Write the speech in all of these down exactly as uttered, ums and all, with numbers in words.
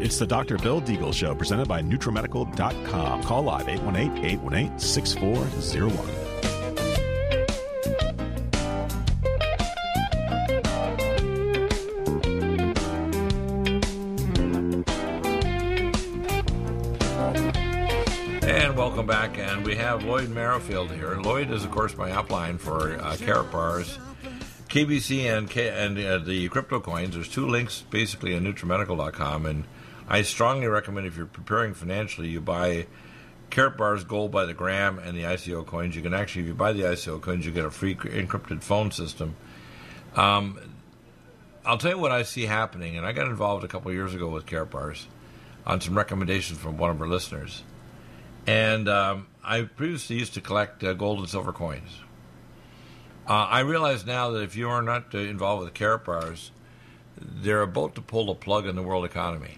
It's the Doctor Bill Deagle Show, presented by NutriMedical dot com. Call live eight one eight, eight one eight, six four zero one. And welcome back, and we have Lloyd Merrifield here. Lloyd is, of course, my upline for uh, Karatbars, K B C, and K- and uh, the crypto coins. There's two links, basically, on NutriMedical dot com, and I strongly recommend, if you're preparing financially, you buy Karatbars Gold by the gram and the I C O coins. You can actually, if you buy the I C O coins, you get a free encrypted phone system. Um, I'll tell you what I see happening, and I got involved a couple of years ago with Karatbars on some recommendations from one of our listeners. And um, I previously used to collect uh, gold and silver coins. Uh, I realize now that if you are not uh, involved with the Karatbars, they're about to pull the plug in the world economy.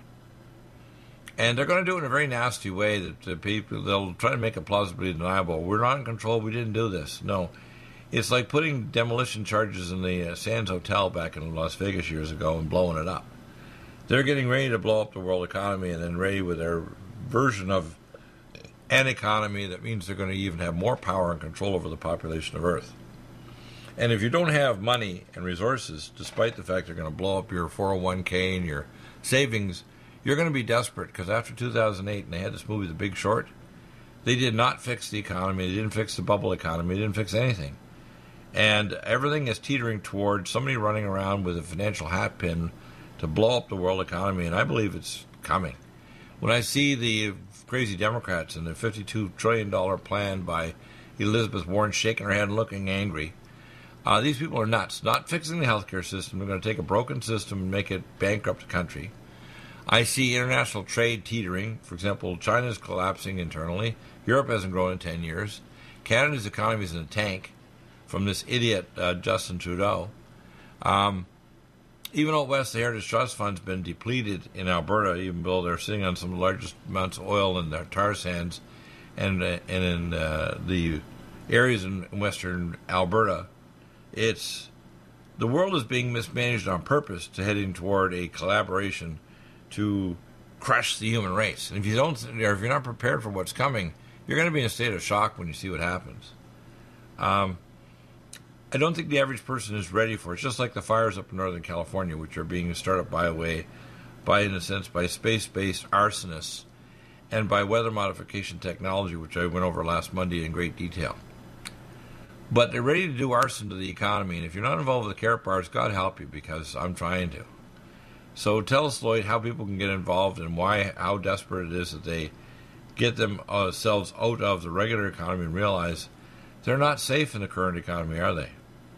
And they're going to do it in a very nasty way that the people, they'll try to make it plausibly deniable. We're not in control. We didn't do this. No. It's like putting demolition charges in the uh, Sands Hotel back in Las Vegas years ago and blowing it up. They're getting ready to blow up the world economy, and then ready with their version of an economy that means they're going to even have more power and control over the population of Earth. And if you don't have money and resources, despite the fact they're going to blow up your four oh one k and your savings, you're going to be desperate, because after two thousand eight, and they had this movie, The Big Short, they did not fix the economy. They didn't fix the bubble economy. They didn't fix anything. And everything is teetering towards somebody running around with a financial hat pin to blow up the world economy, and I believe it's coming. When I see the crazy Democrats and the fifty-two trillion dollars plan by Elizabeth Warren shaking her head and looking angry, uh, these people are nuts. Not fixing the healthcare system. They're going to take a broken system and make it bankrupt the country. I see international trade teetering. For example, China's collapsing internally. Europe hasn't grown in ten years. Canada's economy is in a tank from this idiot uh, Justin Trudeau. Um, even out west, the Heritage Trust Fund's been depleted in Alberta, even though they're sitting on some of the largest amounts of oil in their tar sands, and uh, and in uh, the areas in western Alberta. It's the world is being mismanaged on purpose to heading toward a collaboration to crush the human race. And if you don't, or if you're not prepared for what's coming, you're going to be in a state of shock when you see what happens. Um, I don't think the average person is ready for it. It's just like the fires up in Northern California, which are being started by a way, by in a sense, by space-based arsonists and by weather modification technology, which I went over last Monday in great detail. But they're ready to do arson to the economy, and if you're not involved with the Karatbars, God help you, because I'm trying to. So tell us, Lloyd, how people can get involved and why, how desperate it is that they get themselves out of the regular economy and realize they're not safe in the current economy, are they?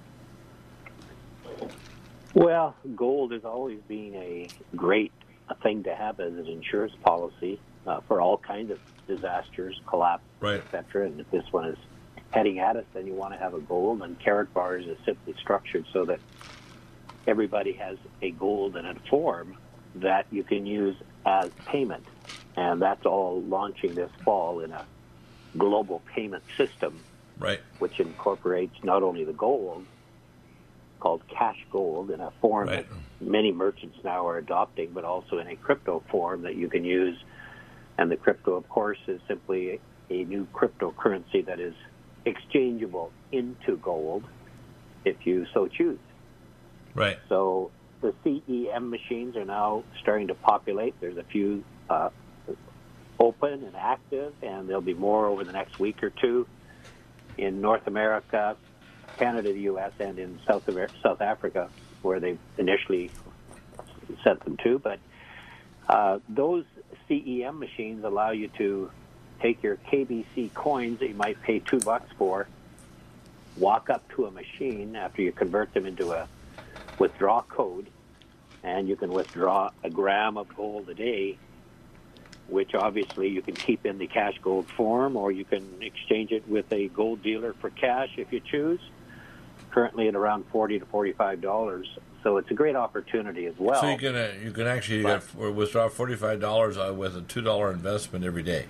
Well, gold has always been a great thing to have as an insurance policy uh, for all kinds of disasters, collapse, right, et cetera. And if this one is heading at us, then you want to have a gold. And Karatbars is simply structured so that everybody has a gold in a form that you can use as payment. And that's all launching this fall in a global payment system, right, which incorporates not only the gold, called cash gold, in a form right. that many merchants now are adopting, but also in a crypto form that you can use. And the crypto, of course, is simply a new cryptocurrency that is exchangeable into gold if you so choose. Right. So the C E M machines are now starting to populate. There's a few uh, open and active, and there'll be more over the next week or two in North America, Canada, the U S, and in South America, South Africa, where they initially sent them to. But uh, those C E M machines allow you to take your K B C coins that you might pay two bucks for, walk up to a machine after you convert them into a withdraw code, and you can withdraw a gram of gold a day, which obviously you can keep in the cash gold form, or you can exchange it with a gold dealer for cash if you choose, currently at around forty to forty-five dollars. So it's a great opportunity as well. So you can uh, you can actually but, get, withdraw forty-five dollars uh, with a two dollars investment every day.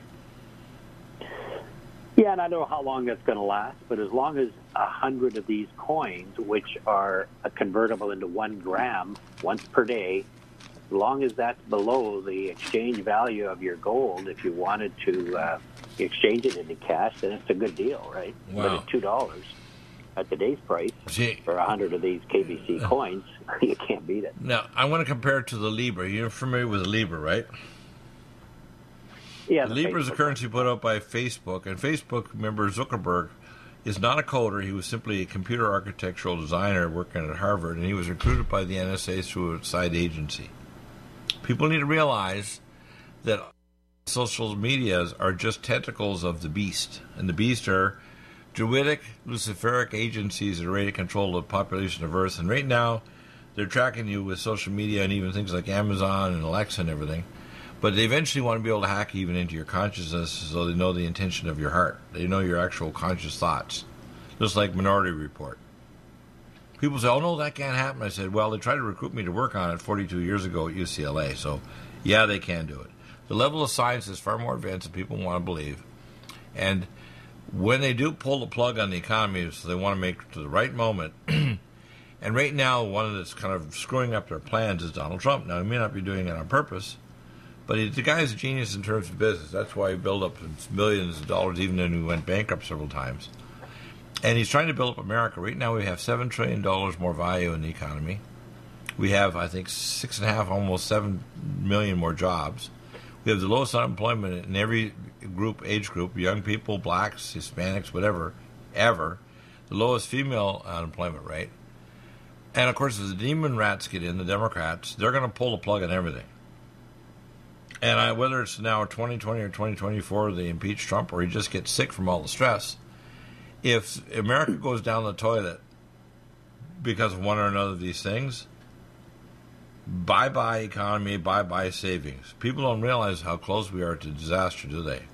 Yeah, and I don't know how long that's going to last, but as long as a hundred of these coins, which are convertible into one gram once per day, as long as that's below the exchange value of your gold, if you wanted to uh, exchange it into cash, then it's a good deal, right? Wow. But at two dollars at today's price See, for a hundred of these K B C coins, you can't beat it. now, I want to compare it to the Libra. You're familiar with the Libra, right? Yeah, The the Libra is a Facebook currency put out by Facebook, and Facebook, remember, Zuckerberg is not a coder. He was simply a computer architectural designer working at Harvard, and he was recruited by the N S A through a side agency. People need to realize that social medias are just tentacles of the beast, and the beast are druidic, luciferic agencies that are ready to control the population of Earth, and right now they're tracking you with social media and even things like Amazon and Alexa and everything. But they eventually want to be able to hack even into your consciousness so they know the intention of your heart. They know your actual conscious thoughts. Just like Minority Report. People say, oh, no, that can't happen. I said, well, they tried to recruit me to work on it forty-two years ago at U C L A. So, yeah, they can do it. The level of science is far more advanced than people want to believe. And when they do pull the plug on the economy, so they want to make it to the right moment. And right now, one that's kind of screwing up their plans is Donald Trump. Now, he may not be doing it on purpose, but he, the guy's a genius in terms of business. That's why he built up millions of dollars, even when he went bankrupt several times. And he's trying to build up America. Right now, we have seven trillion dollars more value in the economy. We have, I think, six and a half, almost seven million more jobs. We have the lowest unemployment in every group, age group, young people, blacks, Hispanics, whatever, ever. The lowest female unemployment rate. And, of course, if the demon rats get in, the Democrats, they're going to pull the plug on everything. And I, whether it's now twenty twenty or twenty twenty-four, they impeach Trump, or he just gets sick from all the stress, if America goes down the toilet because of one or another of these things, bye-bye economy, bye-bye savings. People don't realize how close we are to disaster, do they?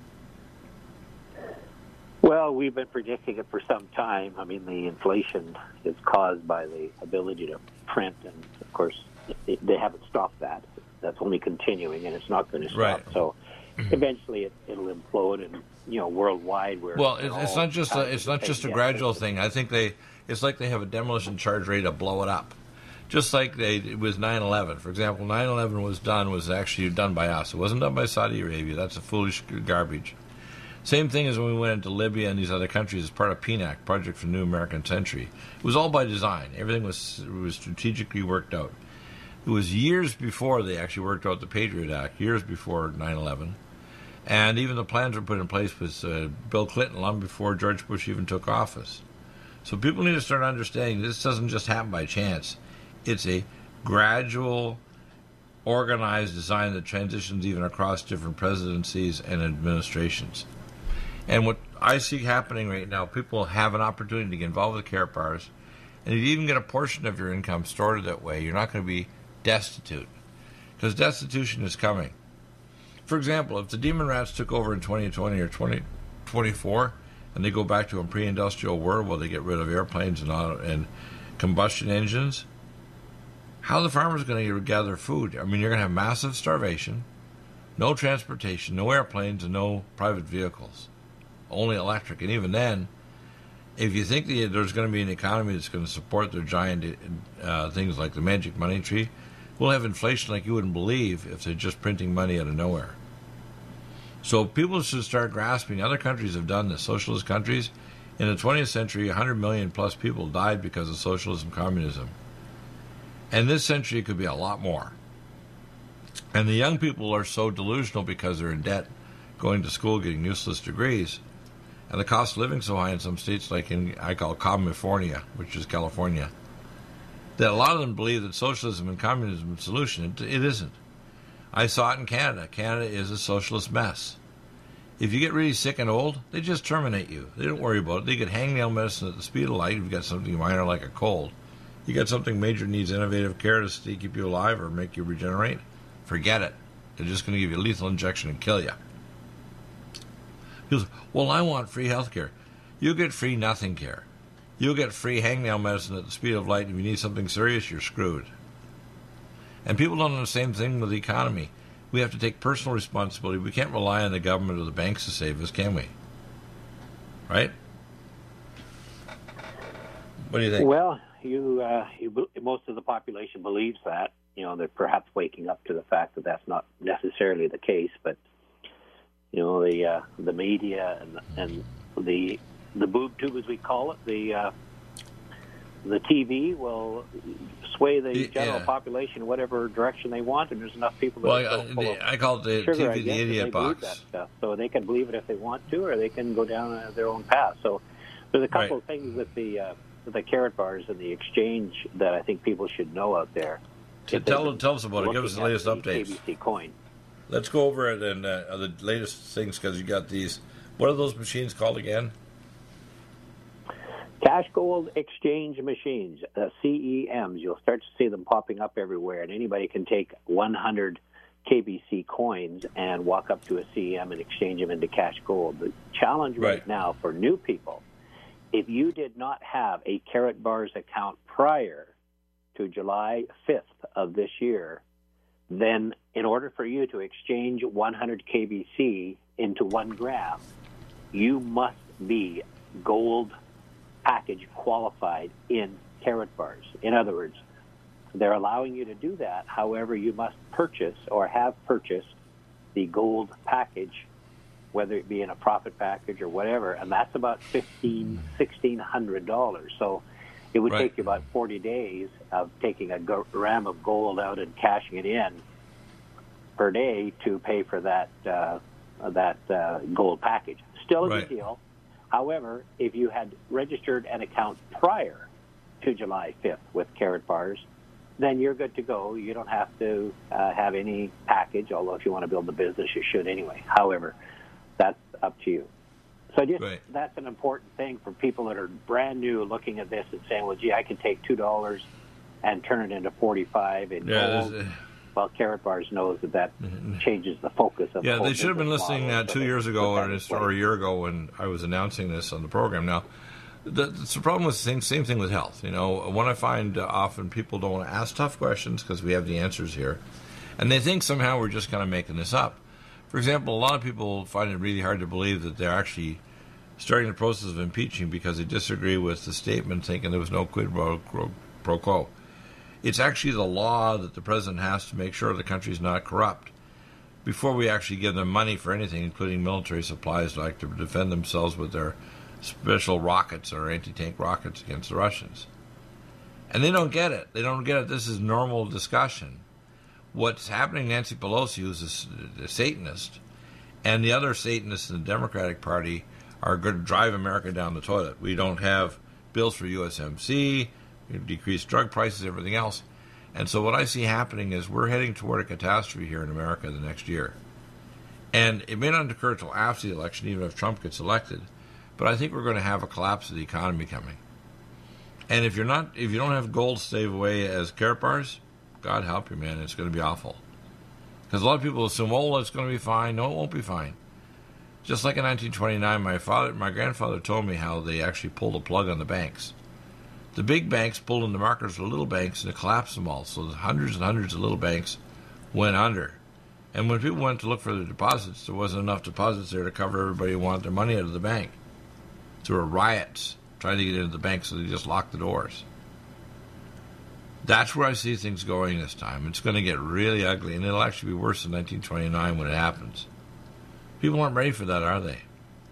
Well, we've been predicting it for some time. I mean, the inflation is caused by the ability to print, and, of course, it, they haven't stopped that. That's only continuing, and it's not going to stop. Right. So eventually it, it'll implode, and, you know, worldwide. Where well, it's, it's not just a, it's not just a gradual thing. I think they it's like they have a demolition charge ready to blow it up. Just like they it was nine eleven. For example, nine eleven was done was actually done by us. It wasn't done by Saudi Arabia. That's a foolish garbage. Same thing as when we went into Libya and these other countries as part of P N A C, Project for New American Century. It was all by design. Everything was was strategically worked out. It was years before they actually worked out the Patriot Act, years before nine eleven. And even the plans were put in place with uh, Bill Clinton long before George Bush even took office. So people need to start understanding this doesn't just happen by chance. It's a gradual, organized design that transitions even across different presidencies and administrations. And what I see happening right now, people have an opportunity to get involved with Carrot Bars, and if you even get a portion of your income stored that way, you're not going to be destitute, because destitution is coming. For example, if the demon rats took over in twenty twenty or twenty twenty-four, and they go back to a pre-industrial world where they get rid of airplanes and, auto, and combustion engines, how are the farmers going to gather food? I mean, you're going to have massive starvation, no transportation, no airplanes, and no private vehicles, only electric. And even then, if you think that there's going to be an economy that's going to support their giant uh, things like the magic money tree, we'll have inflation like you wouldn't believe if they're just printing money out of nowhere. So people should start grasping. Other countries have done this. Socialist countries. In the twentieth century, one hundred million plus people died because of socialism, communism. And this century could be a lot more. And the young people are so delusional because they're in debt, going to school, getting useless degrees, and the cost of living so high in some states, like in, I call California, which is California, that a lot of them believe that socialism and communism is the solution. It, it isn't. I saw it in Canada. Canada is a socialist mess. If you get really sick and old, they just terminate you. They don't worry about it. They get hangnail medicine at the speed of light if you've got something minor like a cold. You got something major needs innovative care to stay, keep you alive or make you regenerate, forget it. They're just going to give you a lethal injection and kill you. He goes, well, I want free health care. You get free nothing care. You'll get free hangnail medicine at the speed of light. If you need something serious, you're screwed. And people don't know the same thing with the economy. We have to take personal responsibility. We can't rely on the government or the banks to save us, can we? Right? What do you think? Well, you, uh, you most of the population believes that, you know, they're perhaps waking up to the fact that that's not necessarily the case. But you know, the uh, the media and and the the boob tube, as we call it, the uh, the T V will sway the general yeah. population in whatever direction they want, and there's enough people that well, are I, so full of I call it the sugar, T V I the guess, idiot they believe box. that stuff. So they can believe it if they want to, or they can go down uh, their own path. So there's a couple Right. of things with the uh, with the carrot bars and the exchange that I think people should know out there. So tell, tell us about it. Give us the Looking latest at the updates. K B C coin. Let's go over it and uh, the latest things, because you got these. What are those machines called again? Cash gold exchange machines, uh, C E Ms. You'll start to see them popping up everywhere, and anybody can take one hundred K B C coins and walk up to a C E M and exchange them into cash gold. The challenge right, Right. now for new people, if you did not have a Carrot Bars account prior to July fifth of this year, then in order for you to exchange one hundred K B C into one gram, you must be gold package qualified in Carrot Bars. In other words, they're allowing you to do that. However, you must purchase or have purchased the gold package, whether it be in a profit package or whatever, and that's about fifteen hundred dollars, sixteen hundred dollars. So it would Right. take you about forty days of taking a gram of gold out and cashing it in per day to pay for that uh, that uh, gold package. Still a Right. good deal. However, if you had registered an account prior to July fifth with Carrot Bars, then you're good to go. You don't have to uh, have any package, although if you want to build a business, you should anyway. However, that's up to you. So just Right. that's an important thing for people that are brand new looking at this and saying, well, gee, I can take two dollars and turn it into forty-five in Yeah, gold. there's, uh, Well, Carrot Bars knows that that changes the focus of the Yeah, whole they should have been business listening model, uh, so two they years put ago that or, in this- place. or a year ago when I was announcing this on the program. Now, the, the problem with the same, same thing with health. You know, when I find uh, often people don't want to ask tough questions because we have the answers here, and they think somehow we're just kind of making this up. For example, a lot of people find it really hard to believe that they're actually starting the process of impeaching because they disagree with the statement, thinking there was no quid pro, pro, pro quo. It's actually the law that the president has to make sure the country is not corrupt before we actually give them money for anything, including military supplies, like to defend themselves with their special rockets or anti-tank rockets against the Russians. And they don't get it. They don't get it. This is normal discussion. What's happening, Nancy Pelosi, who's a, a Satanist, and the other Satanists in the Democratic Party are going to drive America down the toilet. We don't have bills for U S M C, decreased drug prices, everything else. And so what I see happening is we're heading toward a catastrophe here in America the next year. And it may not occur until after the election, even if Trump gets elected, but I think we're going to have a collapse of the economy coming. And if you're not, if you don't have gold to save away as Carrot Bars, God help you, man, it's going to be awful. Because a lot of people assume, oh, it's going to be fine. No, it won't be fine. Just like in nineteen twenty-nine, my father, my grandfather told me how they actually pulled a plug on the banks. The big banks pulled in the markets for the little banks and it collapsed them all. So hundreds and hundreds of little banks went under. And when people went to look for their deposits, there wasn't enough deposits there to cover everybody who wanted their money out of the bank. There were riots trying to get into the bank, so they just locked the doors. That's where I see things going this time. It's going to get really ugly, and it'll actually be worse than nineteen twenty-nine when it happens. People aren't ready for that, are they?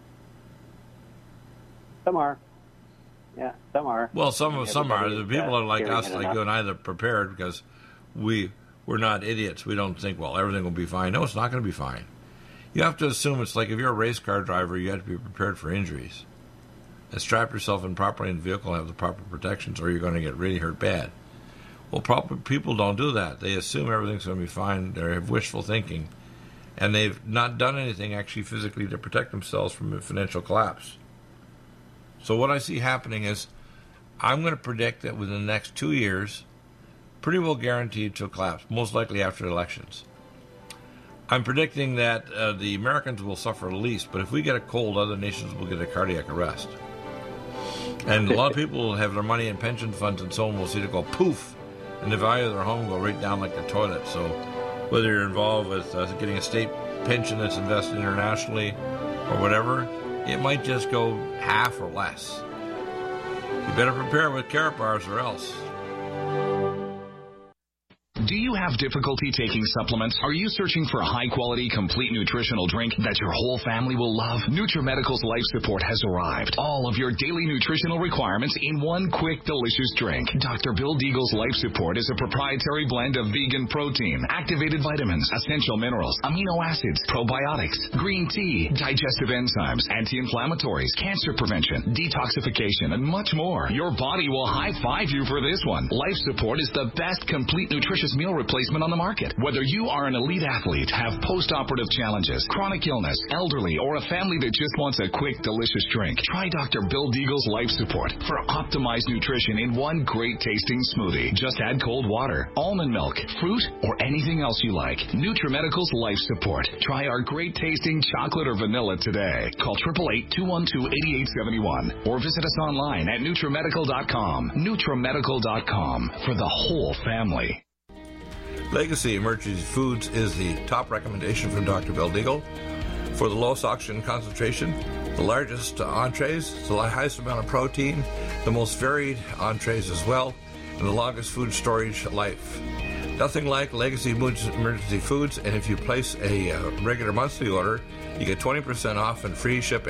Some are. Yeah, some are. Well, some some are. The people are like us, like you and I. I, that are prepared because we, we're not idiots. We don't think, well, everything will be fine. No, it's not going to be fine. You have to assume it's like if you're a race car driver, you have to be prepared for injuries. And strap yourself in properly in the vehicle and have the proper protections, or you're going to get really hurt bad. Well, proper people don't do that. They assume everything's going to be fine. They have wishful thinking. And they've not done anything actually physically to protect themselves from a financial collapse. So what I see happening is I'm going to predict that within the next two years, pretty well guaranteed to collapse, most likely after elections. I'm predicting that uh, the Americans will suffer least, but if we get a cold, other nations will get a cardiac arrest. And a lot of people will have their money in pension funds and so on will see it go poof, and the value of their home go right down like the toilet. So whether you're involved with uh, getting a state pension that's invested internationally or whatever, it might just go half or less. You better prepare with Carrot Bars or else. Do you have difficulty taking supplements? Are you searching for a high-quality, complete nutritional drink that your whole family will love? NutriMedical's Life Support has arrived. All of your daily nutritional requirements in one quick, delicious drink. Doctor Bill Deagle's Life Support is a proprietary blend of vegan protein, activated vitamins, essential minerals, amino acids, probiotics, green tea, digestive enzymes, anti-inflammatories, cancer prevention, detoxification, and much more. Your body will high-five you for this one. Life Support is the best complete nutritious meal replacement on the market. Whether you are an elite athlete, have post-operative challenges, chronic illness, elderly, or a family that just wants a quick, delicious drink, try Doctor Bill Deagle's Life Support for optimized nutrition in one great-tasting smoothie. Just add cold water, almond milk, fruit, or anything else you like. NutriMedical's Life Support. Try our great-tasting chocolate or vanilla today. Call eight eight eight, two one two, eight eight seven one or visit us online at NutriMedical dot com. NutriMedical dot com for the whole family. Legacy Emergency Foods is the top recommendation from Doctor Bill Deagle for the lowest oxygen concentration, the largest uh, entrees, the highest amount of protein, the most varied entrees as well, and the longest food storage life. Nothing like Legacy Emergency Foods, and if you place a uh, regular monthly order, you get twenty percent off and free shipping.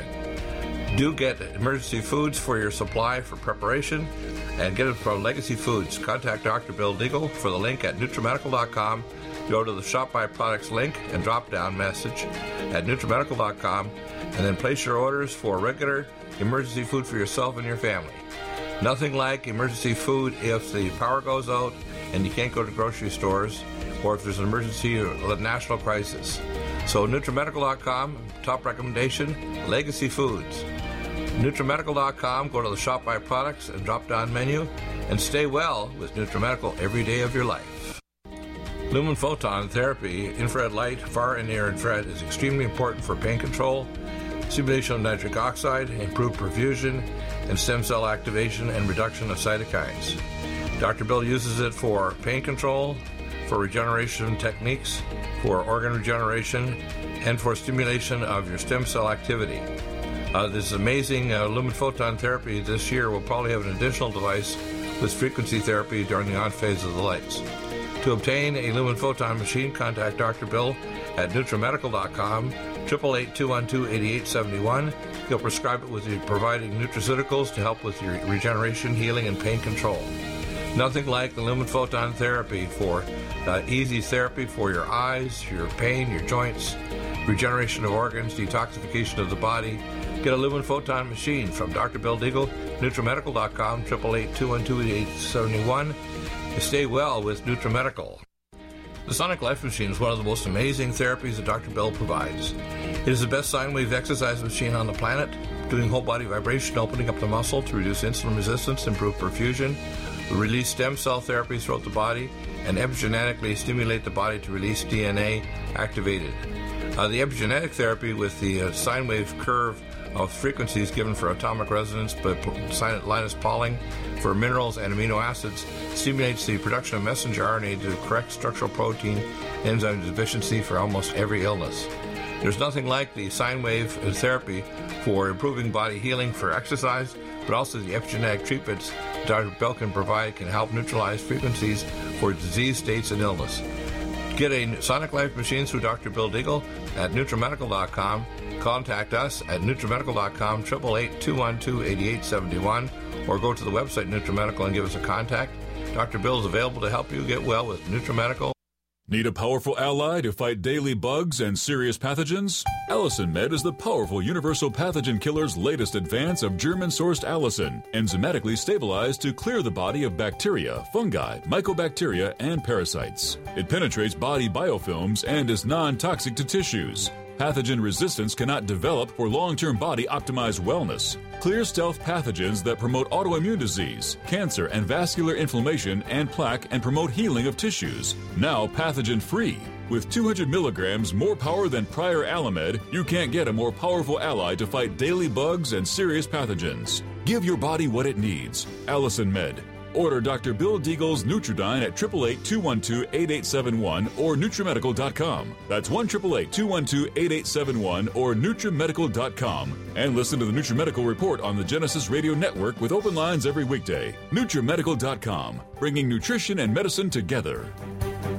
Do get Emergency Foods for your supply for preparation, and get it from Legacy Foods. Contact Doctor Bill Deagle for the link at NutriMedical dot com. Go to the Shop by Products link and drop-down message at NutriMedical dot com, and then place your orders for regular emergency food for yourself and your family. Nothing like emergency food if the power goes out and you can't go to grocery stores, or if there's an emergency or a national crisis. So NutriMedical dot com, top recommendation, Legacy Foods. NutriMedical dot com, go to the Shop by Products and drop-down menu, and stay well with NutriMedical every day of your life. Lumen Photon Therapy, infrared light, far and near infrared, is extremely important for pain control, stimulation of nitric oxide, improved perfusion, and stem cell activation and reduction of cytokines. Doctor Bill uses it for pain control, for regeneration techniques, for organ regeneration, and for stimulation of your stem cell activity. Uh, this amazing uh, Lumen Photon Therapy this year will probably have an additional device with frequency therapy during the on phase of the lights. To obtain a Lumen Photon machine, contact Doctor Bill at NutriMedical dot com, eight eight eight, two one two, eight eight seven one. He'll prescribe it with you providing nutraceuticals to help with your regeneration, healing, and pain control. Nothing like the Lumen Photon Therapy for uh, easy therapy for your eyes, your pain, your joints, regeneration of organs, detoxification of the body. Get a Lumen Photon machine from Doctor Bill Deagle, NutriMedical dot com, eight eight eight, two one two, eight eight seven one. Stay well with NutriMedical. The Sonic Life Machine is one of the most amazing therapies that Doctor Bill provides. It is the best sine wave exercise machine on the planet, doing whole body vibration, opening up the muscle to reduce insulin resistance, improve perfusion, release stem cell therapies throughout the body, and epigenetically stimulate the body to release D N A activated. Uh, the epigenetic therapy with the uh, sine wave curve of frequencies given for atomic resonance by Linus Pauling for minerals and amino acids stimulates the production of messenger R N A to correct structural protein enzyme deficiency for almost every illness. There's nothing like the sine wave therapy for improving body healing for exercise, but also the epigenetic treatments Doctor Bill can provide can help neutralize frequencies for disease states and illness. Get a Sonic Life machine through Doctor Bill Deagle at NutriMedical dot com. Contact us at NutriMedical dot com, eight eight eight, two one two, eight eight seven one, or go to the website NutriMedical and give us a contact. Doctor Bill is available to help you get well with NutriMedical. Need a powerful ally to fight daily bugs and serious pathogens? Allicin Med is the powerful universal pathogen killer's latest advance of German-sourced allicin, enzymatically stabilized to clear the body of bacteria, fungi, mycobacteria, and parasites. It penetrates body biofilms and is non-toxic to tissues. Pathogen resistance cannot develop for long-term body-optimized wellness. Clear stealth pathogens that promote autoimmune disease, cancer and vascular inflammation and plaque and promote healing of tissues. Now pathogen-free. With two hundred milligrams more power than prior Alamed, you can't get a more powerful ally to fight daily bugs and serious pathogens. Give your body what it needs. Allicin Med. Order Doctor Bill Deagle's Nutridyne at eight eight eight, two one two, eight eight seven one or NutriMedical dot com. That's one eight eight eight, two one two, eight eight seven one or NutriMedical dot com. And listen to the NutriMedical Report on the Genesis Radio Network with open lines every weekday. NutriMedical dot com, bringing nutrition and medicine together.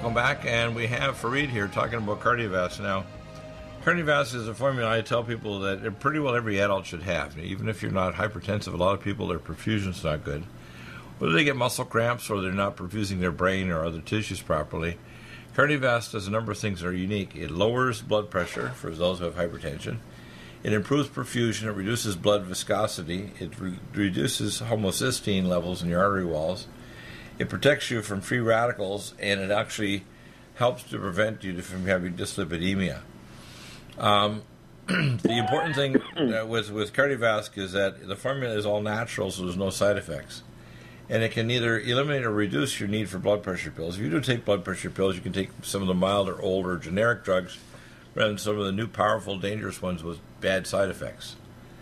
welcome back. And we have Fareed here talking about Cardiovasc. Now, Cardiovasc is a formula I tell people that pretty well every adult should have. Even if you're not hypertensive, a lot of people, their perfusion's not good. Whether they get muscle cramps or they're not perfusing their brain or other tissues properly, Cardiovasc does a number of things that are unique. It lowers blood pressure for those who have hypertension. It improves perfusion. It reduces blood viscosity. It re- reduces homocysteine levels in your artery walls. It protects you from free radicals, and it actually helps to prevent you from having dyslipidemia. Um, the important thing uh, with, with Cardiovasc is that the formula is all natural, so there's no side effects. And it can either eliminate or reduce your need for blood pressure pills. If you do take blood pressure pills, you can take some of the milder, older, generic drugs rather than some of the new, powerful, dangerous ones with bad side effects.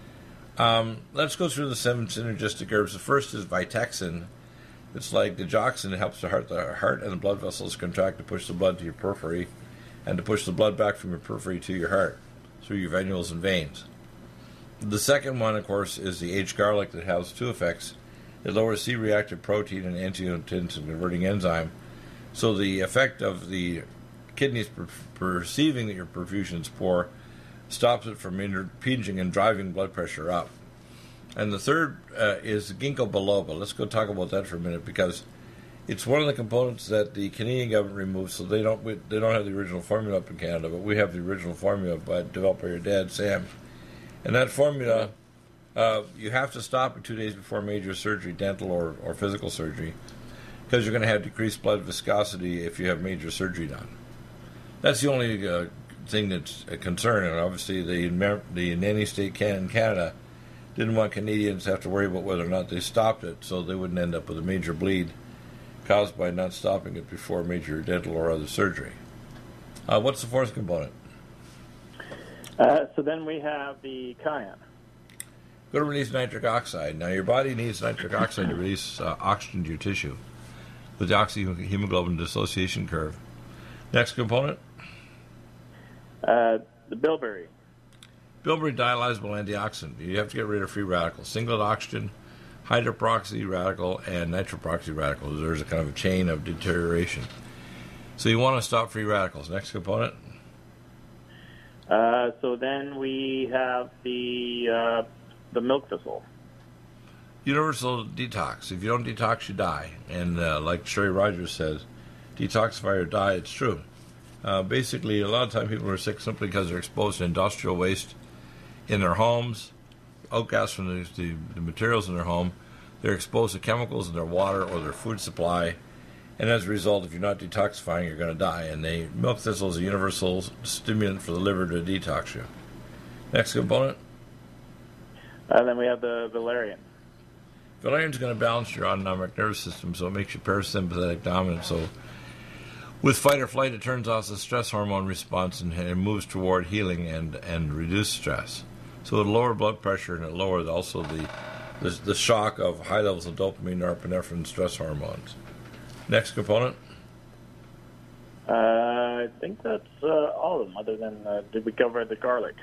Um, let's go through the seven synergistic herbs. The first is Vitexin. It's like digoxin. It helps the heart, the heart and the blood vessels contract to push the blood to your periphery and to push the blood back from your periphery to your heart through your venules and veins. The second one, of course, is the aged garlic that has two effects. It lowers C-reactive protein and angiotensin converting enzyme. So the effect of the kidneys per- perceiving that your perfusion is poor stops it from impinging and driving blood pressure up. And the third uh, is ginkgo biloba. Let's go talk about that for a minute, because it's one of the components that the Canadian government removed, so they don't we, they don't have the original formula up in Canada, but we have the original formula by, developed by your dad, Sam. And that formula, uh, you have to stop it two days before major surgery, dental or, or physical surgery, because you're going to have decreased blood viscosity if you have major surgery done. That's the only uh, thing that's a concern, and obviously the, the nanny state in Canada didn't want Canadians to have to worry about whether or not they stopped it, so they wouldn't end up with a major bleed caused by not stopping it before major dental or other surgery. Uh, what's the fourth component? Uh, so then we have the cayenne. Go to release nitric oxide. Now, your body needs nitric oxide to release uh, oxygen to your tissue with the oxyhemoglobin dissociation curve. Next component? Uh, the bilberry. Bilberry dialysable antioxidant. You have to get rid of free radicals. Singlet oxygen, hydroperoxy radical, and nitroperoxy radical. There's a kind of a chain of deterioration. So you want to stop free radicals. Next component? Uh, so then we have the uh, the milk thistle. Universal detox. If you don't detox, you die. And uh, like Sherry Rogers says, detoxify or die. It's true. Uh, basically, a lot of times people are sick simply because they're exposed to industrial waste in their homes, outgas from the, the, the materials in their home. They're exposed to chemicals in their water or their food supply. And as a result, if you're not detoxifying, you're going to die. And the milk thistle is a universal stimulant for the liver to detox you. Next component? And then we have the valerian. Valerian is going to balance your autonomic nervous system, so it makes you parasympathetic dominant. So with fight or flight, it turns off the stress hormone response and, and moves toward healing and, and reduce stress. So it'll lower blood pressure, and it'll lower also the, the, the shock of high levels of dopamine, norepinephrine, stress hormones. Next component? Uh, I think that's uh, all of them, other than, uh, did we cover the garlic?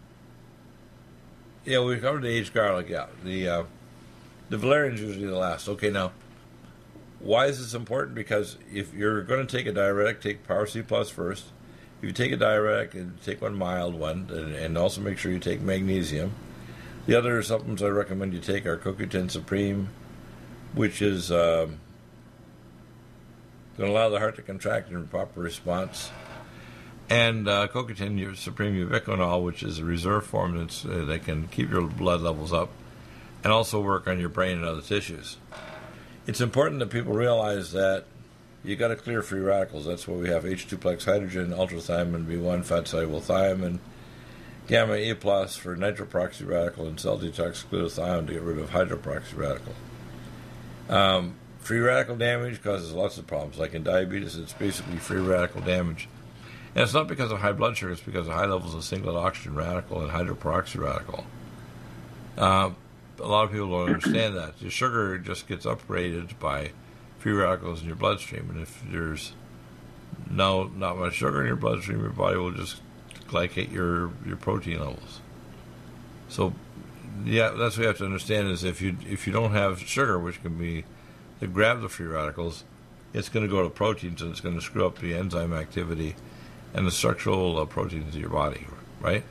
Yeah, we covered the aged garlic, yeah. The, uh, the valerian is usually the last. Okay, now, why is this important? Because if you're going to take a diuretic, take Power C Plus first. If you take a diuretic, take one mild one, and, and also make sure you take magnesium. The other supplements I recommend you take are C O Q ten Supreme, which is um, going to allow the heart to contract in proper response, and uh, C O Q ten Supreme Ubiquinol, which is a reserve form that's, uh, that can keep your blood levels up and also work on your brain and other tissues. It's important that people realize that you got to clear free radicals. That's why we have H two plex hydrogen, ultrathymine B one, fat-soluble thiamine, gamma E plus for nitroperoxy radical, and cell detox glutathione to get rid of hydroperoxy radical. Um, free radical damage causes lots of problems. Like in diabetes, it's basically free radical damage. And it's not because of high blood sugar, it's because of high levels of singlet oxygen radical and hydroperoxy radical. Uh, a lot of people don't understand that. The sugar just gets upgraded by free radicals in your bloodstream, and if there's no not much sugar in your bloodstream, your body will just glycate your, your protein levels. So, yeah, that's what you have to understand is if you if you don't have sugar, which can be to grab the free radicals, it's going to go to proteins and it's going to screw up the enzyme activity and the structural uh, proteins of your body, right?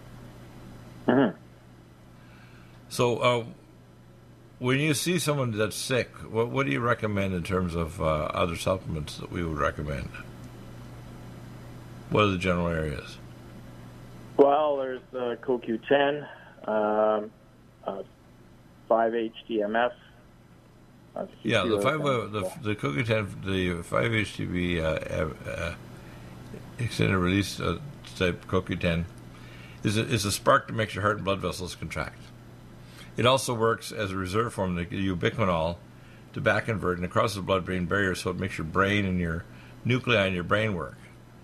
Mm-hmm. So, uh, when you see someone that's sick, what, what do you recommend in terms of uh, other supplements that we would recommend? What are the general areas? Well, there's uh, C O Q ten, um, uh, five H T M F. Uh, yeah, the five uh, the yeah. the C O Q ten, the five H T B uh, uh, extended release uh, type C O Q ten is a, is a spark that makes your heart and blood vessels contract. It also works as a reserve form, the ubiquinol, to back convert and it crosses the blood-brain barrier, so it makes your brain and your nuclei in your brain work.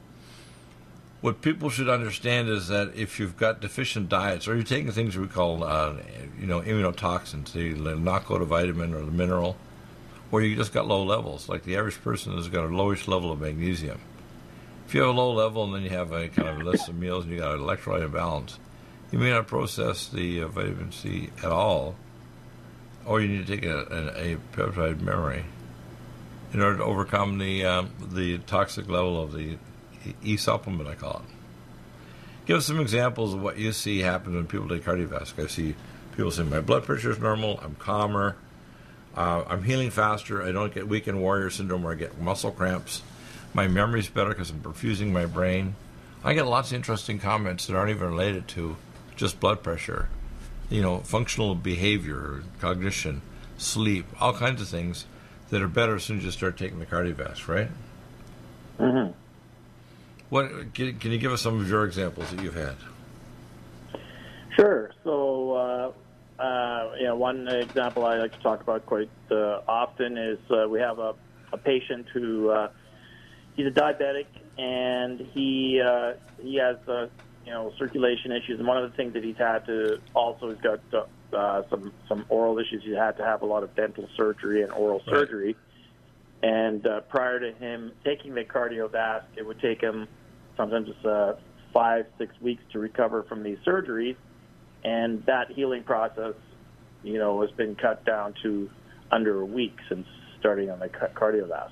What people should understand is that if you've got deficient diets, or you're taking things we call, uh, you know, immunotoxins, they knock out a vitamin or the mineral, or you just got low levels, like the average person has got a lowish level of magnesium. If you have a low level and then you have a kind of a list of meals and you got an electrolyte imbalance, you may not process the uh, vitamin C at all, or you need to take a, a, a peptide memory in order to overcome the um, the toxic level of the E supplement, I call it. Give us some examples of what you see happen when people take cardiovascular. I see people say, my blood pressure is normal, I'm calmer, uh, I'm healing faster, I don't get weekend warrior syndrome where I get muscle cramps, my memory's better because I'm perfusing my brain. I get lots of interesting comments that aren't even related to just blood pressure. You know, functional behavior, cognition, sleep, all kinds of things that are better as soon as you start taking the Cardiovasc, right? Mm-hmm. What can, can you give us some of your examples that you've had? Sure. So, uh, uh, you know, one example I like to talk about quite uh, often is uh, we have a, a patient who uh, he's a diabetic and he uh, he has uh, you know circulation issues, and one of the things that he's had to also he's got uh, uh, some some oral issues. He had to have a lot of dental surgery and oral Right. surgery, and uh, prior to him taking the Cardiovasc, it would take him sometimes it's uh, five, six weeks to recover from these surgeries, and that healing process, you know, has been cut down to under a week since starting on the Cardiovasc.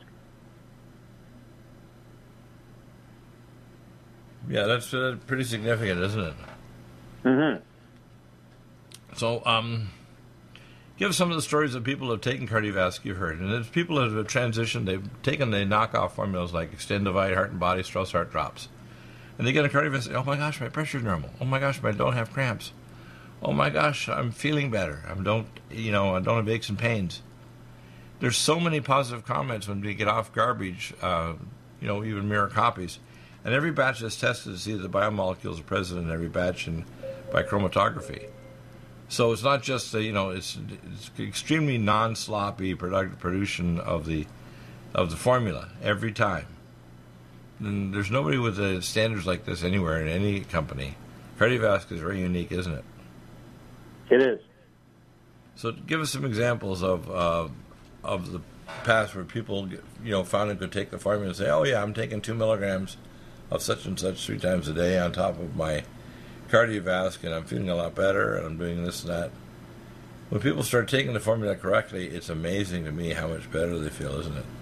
Yeah, that's uh, pretty significant, isn't it? Mm-hmm. So, um, give us some of the stories of people who have taken Cardiovasc you've heard. And it's people that have transitioned, they've taken the knockoff formulas like Extendivite, Heart and Body, Strauss Heart Drops. And they get a Cardiovasc, say, oh my gosh, my pressure's normal. Oh my gosh, I don't have cramps. Oh my gosh, I'm feeling better. I don't, you know, I don't have aches and pains. There's so many positive comments when we get off garbage, uh, you know, even mirror copies. And every batch is tested to see that the biomolecules are present in every batch and by chromatography. So it's not just, uh, you know, it's, it's extremely non-sloppy product, production of the of the formula every time. And there's nobody with the standards like this anywhere in any company. Cardiovasc is very unique, isn't it? It is. So give us some examples of uh, of the past where people, you know, found it could take the formula and say, oh yeah, I'm taking two milligrams of such and such three times a day on top of my Cardiovasc, and I'm feeling a lot better, and I'm doing this and that. When people start taking the formula correctly, it's amazing to me how much better they feel, isn't it?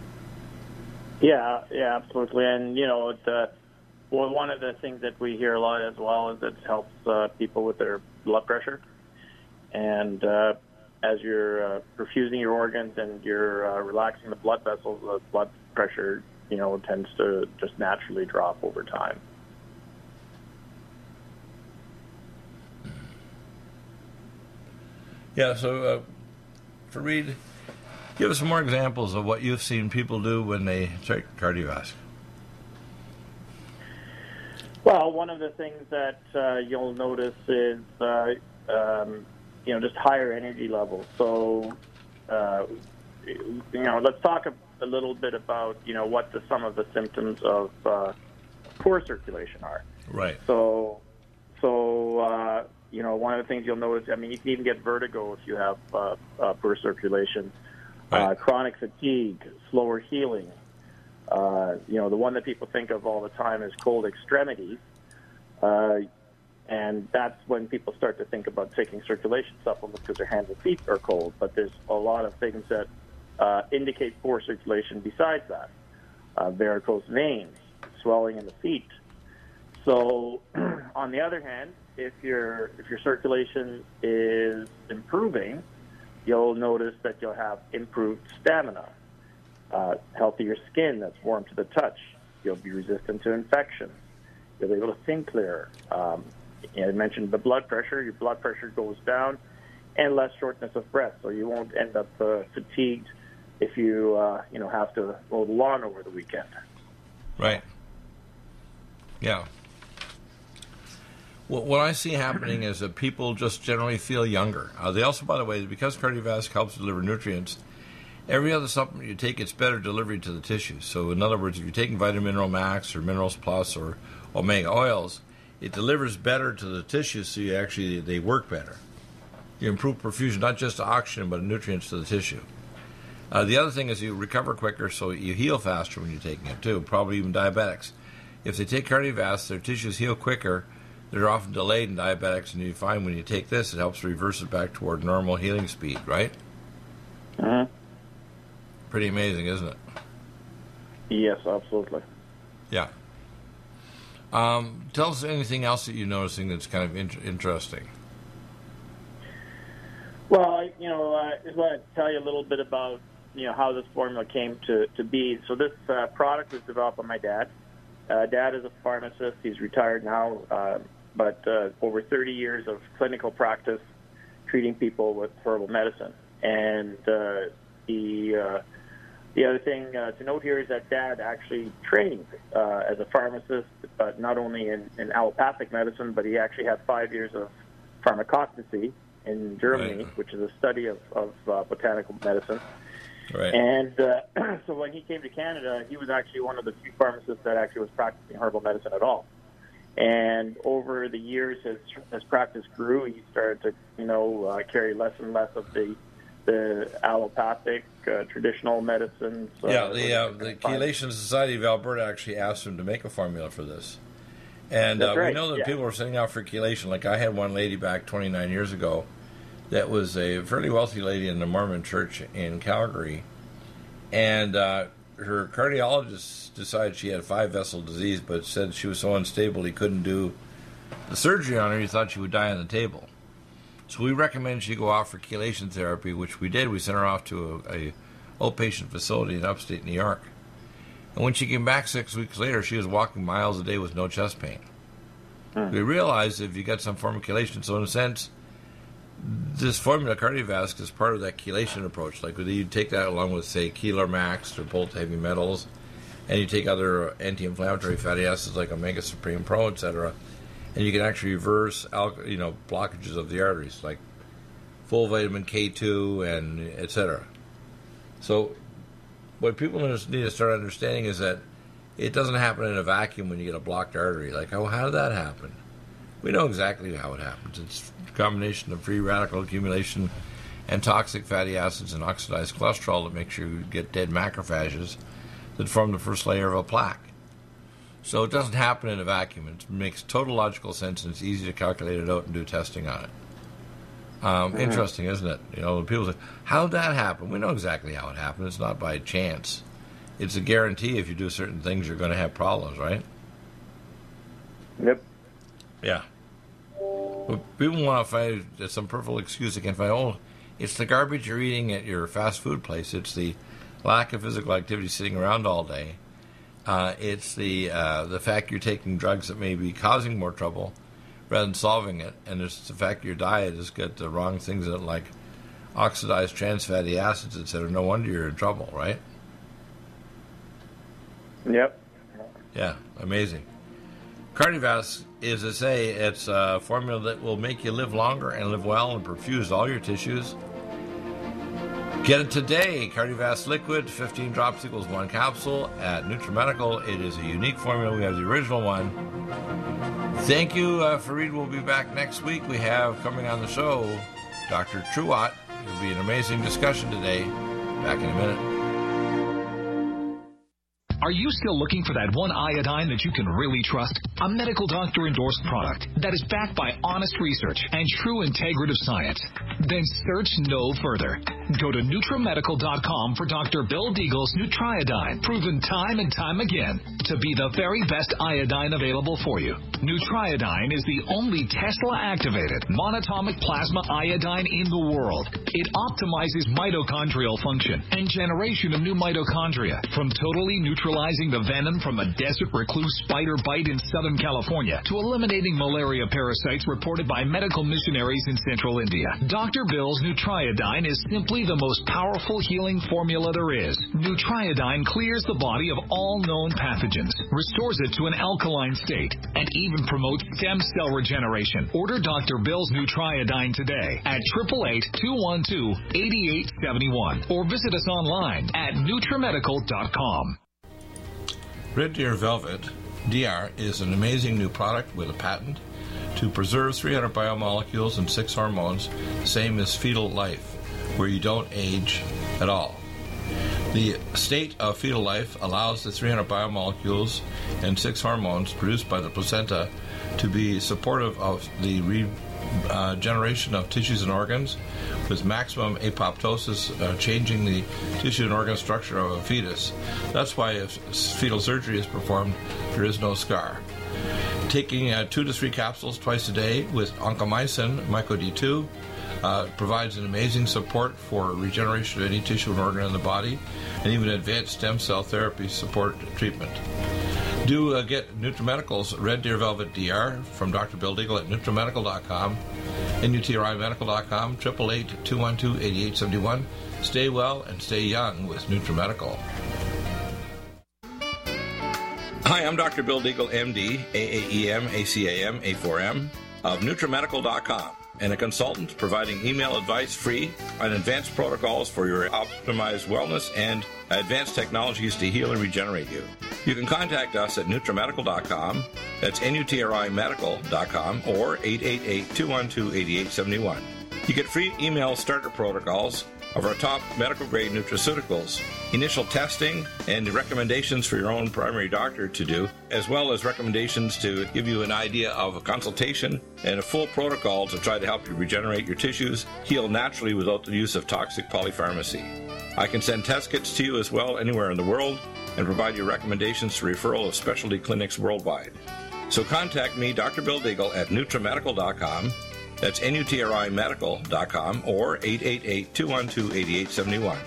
Yeah, yeah, absolutely. And, you know, the, well, one of the things that we hear a lot as well is it helps uh, people with their blood pressure. And uh, as you're uh, perfusing your organs and you're uh, relaxing the blood vessels, the blood pressure, you know, tends to just naturally drop over time. Yeah, so uh, for Reed, give us some more examples of what you've seen people do when they take Cardiovasc. Well, one of the things that uh, you'll notice is, uh, um, you know, just higher energy levels. So, uh, you know, let's talk a, a little bit about, you know, what the, some of the symptoms of uh, poor circulation are. Right. So, so uh, you know, one of the things you'll notice, I mean, you can even get vertigo if you have uh, uh, poor circulation, Right. uh, chronic fatigue, slower healing. Uh, you know, the one that people think of all the time is cold extremities. Uh, and that's when people start to think about taking circulation supplements because their hands and feet are cold. But there's a lot of things that uh, indicate poor circulation besides that. Uh, varicose veins, swelling in the feet. So, on the other hand, if your if your circulation is improving, you'll notice that you'll have improved stamina, uh, healthier skin that's warm to the touch. You'll be resistant to infection. You'll be able to think clearer. Um, I mentioned the blood pressure. Your blood pressure goes down, and less shortness of breath, so you won't end up uh, fatigued if you uh, you know have to mow the lawn over the weekend. Right. Yeah. Well, what I see happening is that people just generally feel younger. Uh, they also, by the way, because Cardiovasc helps deliver nutrients, every other supplement you take, it's better delivery to the tissues. So, in other words, if you're taking Vitamin Mineral Max or Minerals Plus or Omega Oils, it delivers better to the tissues, so you actually they work better. You improve perfusion, not just to oxygen, but nutrients to the tissue. Uh, the other thing is you recover quicker, so you heal faster when you're taking it, too, probably even diabetics. If they take Cardiovasc, their tissues heal quicker. They're often delayed in diabetics, and you find when you take this, it helps reverse it back toward normal healing speed, right? Mm-hmm. Pretty amazing, isn't it? Yes, absolutely. Yeah. Um, tell us anything else that you're noticing that's kind of in- interesting. Well, you know, I just want to tell you a little bit about, you know, how this formula came to, to be. So this uh, product was developed by my dad. Uh, Dad is a pharmacist. He's retired now, uh, but uh, over thirty years of clinical practice treating people with herbal medicine. And uh, the uh, the other thing uh, to note here is that Dad actually trained uh, as a pharmacist, but not only in, in allopathic medicine, but he actually had five years of pharmacognosy in Germany, right. which is a study of, of uh, botanical medicine. Right. And uh, so when he came to Canada, he was actually one of the few pharmacists that actually was practicing herbal medicine at all. And over the years, as his practice grew, he started to, you know, uh, carry less and less of the the allopathic uh, traditional medicines. Uh, yeah, the uh, the Chelation Society of Alberta actually asked him to make a formula for this. And uh, right. we know that yeah. people were setting out for chelation. Like I had one lady back twenty-nine years ago that was a fairly wealthy lady in the Mormon church in Calgary. And uh, her cardiologist decided she had five-vessel disease, but said she was so unstable he couldn't do the surgery on her. He thought she would die on the table. So we recommended she go off for chelation therapy, which we did. We sent her off to a, a outpatient facility in upstate New York. And when she came back six weeks later, she was walking miles a day with no chest pain. Hmm. We realized if you got some form of chelation, so in a sense, this formula, Cardiovasc, is part of that chelation approach. Like you take that along with, say, Keeler Max to pull heavy metals, and you take other anti-inflammatory fatty acids like Omega Supreme Pro, et cetera, and you can actually reverse, you know, blockages of the arteries, like full vitamin K two and et cetera. So what people need to start understanding is that it doesn't happen in a vacuum when you get a blocked artery. Like, oh, how did that happen? We know exactly how it happens. It's a combination of free radical accumulation and toxic fatty acids and oxidized cholesterol that makes you get dead macrophages that form the first layer of a plaque. So it doesn't happen in a vacuum. It makes total logical sense, and it's easy to calculate it out and do testing on it. Um, mm-hmm. Interesting, isn't it? You know, people say, how did that happen? We know exactly how it happened. It's not by chance. It's a guarantee if you do certain things, you're going to have problems, right? Yep. Yeah. But people want to find some perfect excuse they can find. Oh, it's the garbage you're eating at your fast food place. It's the lack of physical activity sitting around all day. Uh, it's the uh, the fact you're taking drugs that may be causing more trouble rather than solving it. And it's the fact your diet has got the wrong things in it, like oxidized trans fatty acids, et cetera. No wonder you're in trouble, right? Yep. Yeah, amazing. Cardiovasc is, I say, it's a formula that will make you live longer and live well and perfuse all your tissues. Get it today. Cardiovasc Liquid, fifteen drops equals one capsule at NutriMedical. It is a unique formula. We have the original one. Thank you, uh, Fareed. We'll be back next week. We have coming on the show Doctor Truott. It'll be an amazing discussion today. Back in a minute. Are you still looking for that one iodine that you can really trust? A medical doctor-endorsed product that is backed by honest research and true integrative science? Then search no further. Go to NutriMedical dot com for Doctor Bill Deagle's Nutriodine, proven time and time again to be the very best iodine available for you. Nutriodine is the only Tesla-activated monatomic plasma iodine in the world. It optimizes mitochondrial function and generation of new mitochondria, from totally neutralizing the venom from a desert recluse spider bite in Southern California to eliminating malaria parasites reported by medical missionaries in central India. Doctor Bill's Nutriodine is simply the most powerful healing formula there is. Nutriodine clears the body of all known pathogens, restores it to an alkaline state, and even promotes stem cell regeneration. Order Doctor Bill's Nutriodine today at eight eight eight, two one two, eight eight seven one or visit us online at NutriMedical dot com. Red Deer Velvet D R is an amazing new product with a patent to preserve three hundred biomolecules and six hormones, same as fetal life, where you don't age at all. The state of fetal life allows the three hundred biomolecules and six hormones produced by the placenta to be supportive of the regeneration uh, of tissues and organs, with maximum apoptosis, uh, changing the tissue and organ structure of a fetus. That's why if fetal surgery is performed, there is no scar. Taking uh, two to three capsules twice a day with oncomycin, myco D two, uh, provides an amazing support for regeneration of any tissue and organ in the body, and even advanced stem cell therapy support treatment. Do uh, get NutriMedical's Red Deer Velvet D R from Doctor Bill Deagle at NutriMedical dot com, N U T R I Medical dot com, eight eight eight, two one two, eight eight seven one. Stay well and stay young with NutriMedical. Hi, I'm Doctor Bill Deagle, M D, A A E M, A C A M, A four M, of NutriMedical dot com, and a consultant providing email advice free on advanced protocols for your optimized wellness and advanced technologies to heal and regenerate you. You can contact us at NutriMedical dot com, that's N U T R I Medical dot com, or eight eight eight, two one two, eight eight seven one. You get free email starter protocols of our top medical-grade nutraceuticals, initial testing, and recommendations for your own primary doctor to do, as well as recommendations to give you an idea of a consultation and a full protocol to try to help you regenerate your tissues, heal naturally without the use of toxic polypharmacy. I can send test kits to you as well anywhere in the world and provide you recommendations to referral of specialty clinics worldwide. So contact me, Doctor Bill Deagle, at NutriMedical dot com. That's N U T R I Medical dot com or eight eight eight, two one two, eight eight seven one.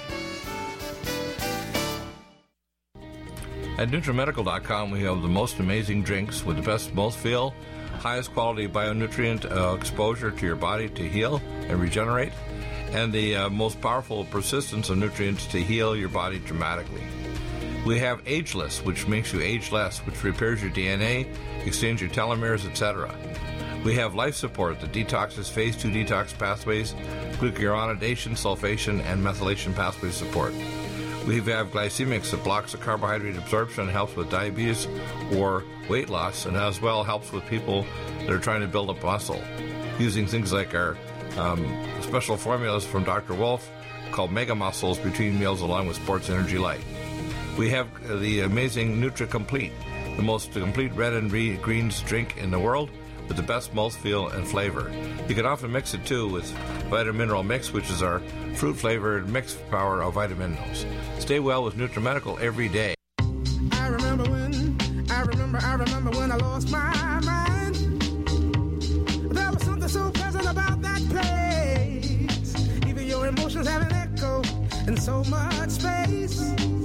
At NutriMedical dot com, we have the most amazing drinks with the best mouthfeel, highest quality bionutrient uh, exposure to your body to heal and regenerate, and the uh, most powerful persistence of nutrients to heal your body dramatically. We have Ageless, which makes you age less, which repairs your D N A, extends your telomeres, et cetera. We have Life Support that detoxes phase two detox pathways, glucuronidation, sulfation, and methylation pathway support. We have Glycemics that blocks the carbohydrate absorption and helps with diabetes or weight loss, and as well helps with people that are trying to build up muscle, using things like our um, special formulas from Doctor Wolf called Mega Muscles between meals along with Sports Energy Light. We have the amazing Nutri-Complete, the most complete red and greens drink in the world, with the best mouthfeel and flavor. You can often mix it too with Vitamin Mineral Mix, which is our fruit-flavored mixed power of vitamin minerals. Stay well with NutriMedical every day. I remember when, I remember, I remember when I lost my mind. There was something so pleasant about that place. Even your emotions have an echo in so much space.